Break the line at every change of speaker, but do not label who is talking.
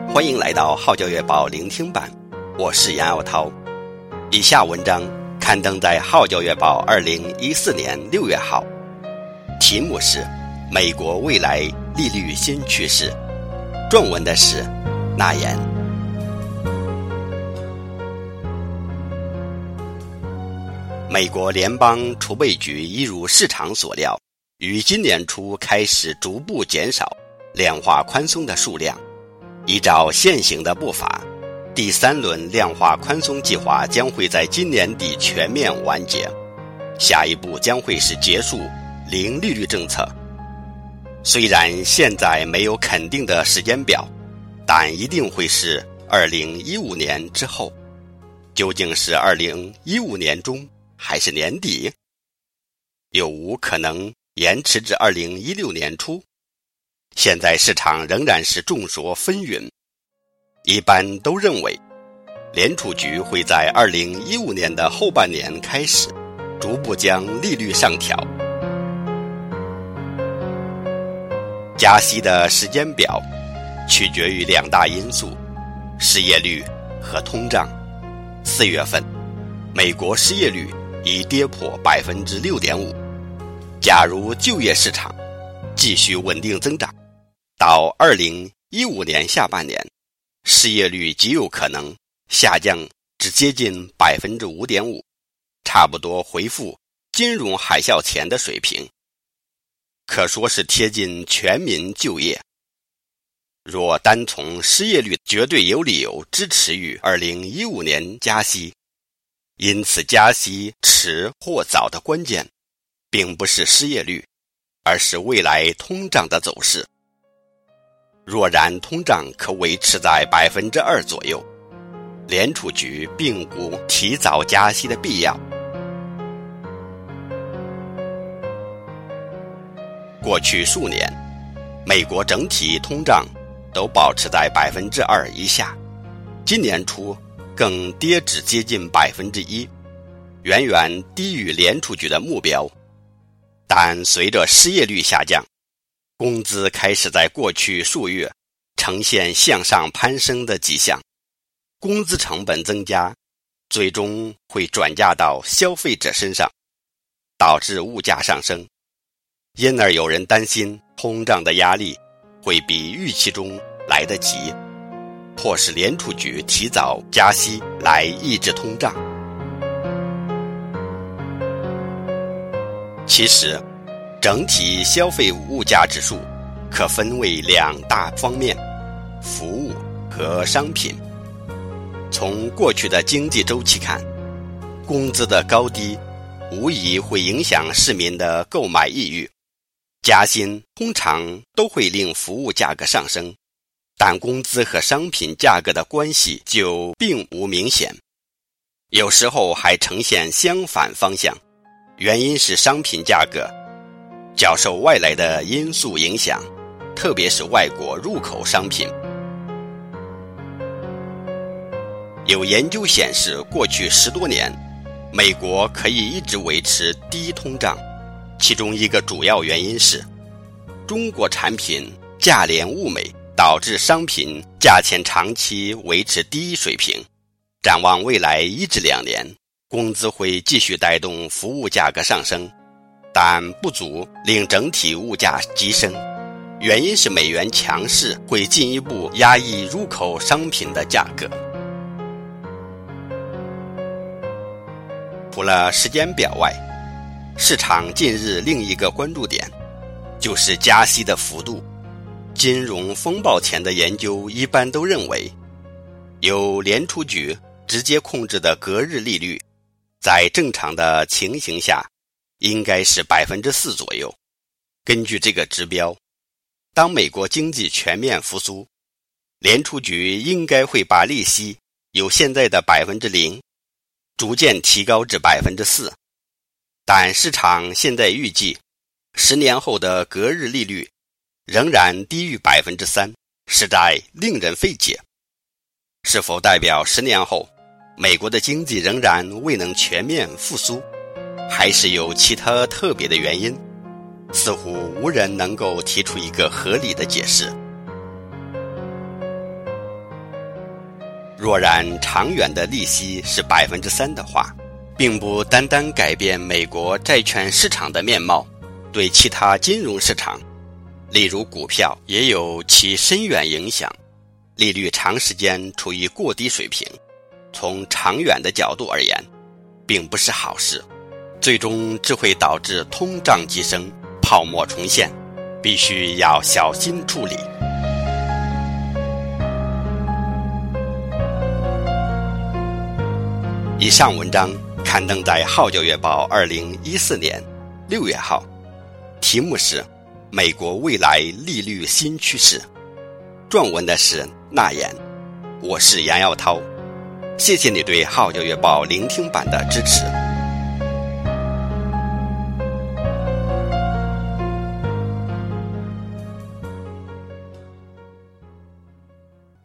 欢迎来到号角月报聆听版，我是杨耀涛。以下文章刊登在号角月报2014年6月号，题目是美国未来利率新趋势，撰文的是那言。美国联邦储备局一如市场所料，于今年初开始逐步减少量化宽松的数量。依照现行的步伐，第三轮量化宽松计划将会在今年底全面完结，下一步将会是结束零利率政策。虽然现在没有肯定的时间表，但一定会是2015年之后。究竟是2015年中还是年底？有无可能延迟至2016年初？现在市场仍然是众说纷纭，一般都认为联储局会在2015年的后半年开始逐步将利率上调。加息的时间表取决于两大因素，失业率和通胀。4月份美国失业率已跌破 6.5%， 假如就业市场继续稳定增长，到2015年下半年，失业率极有可能下降至接近 5.5%， 差不多恢复金融海啸前的水平，可说是贴近全民就业。若单从失业率，绝对有理由支持于2015年加息。因此加息迟或早的关键并不是失业率，而是未来通胀的走势。若然通胀可维持在 2% 左右，联储局并无提早加息的必要。过去数年，美国整体通胀都保持在 2% 以下，今年初更跌至接近 1%， 远远低于联储局的目标。但随着失业率下降，工资开始在过去数月呈现向上攀升的迹象，工资成本增加，最终会转嫁到消费者身上，导致物价上升。因而有人担心通胀的压力会比预期中来得急，迫使联储局提早加息来抑制通胀。其实，整体消费物价指数可分为两大方面，服务和商品。从过去的经济周期看，工资的高低无疑会影响市民的购买意欲，加薪通常都会令服务价格上升，但工资和商品价格的关系就并不明显，有时候还呈现相反方向。原因是商品价格较受外来的因素影响，特别是外国入口商品。有研究显示，过去10多年，美国可以一直维持低通胀，其中一个主要原因是中国产品价廉物美，导致商品价钱长期维持低水平。展望未来1至2年，工资会继续带动服务价格上升，但不足令整体物价急升。原因是美元强势会进一步压抑入口商品的价格。除了时间表外，市场近日另一个关注点就是加息的幅度。金融风暴前的研究一般都认为，由联储局直接控制的隔日利率在正常的情形下应该是 4% 左右。根据这个指标，当美国经济全面复苏，联储局应该会把利息由现在的 0% 逐渐提高至 4%。 但市场现在预计10年后的隔日利率仍然低于 3%， 实在令人费解。是否代表10年后美国的经济仍然未能全面复苏，还是有其他特别的原因？似乎无人能够提出一个合理的解释。 若然长远的利息是 3% 的话，并不单单改变美国债券市场的面貌，对其他金融市场，例如股票，也有其深远影响。利率长时间处于过低水平，从长远的角度而言，并不是好事，最终只会导致通胀激升、泡沫重现，必须要小心处理。以上文章刊登在《号角月报》2014年6月号，题目是《美国未来利率新趋势》，撰文的是纳言。我是杨耀涛，谢谢你对《号角月报》聆听版的支持。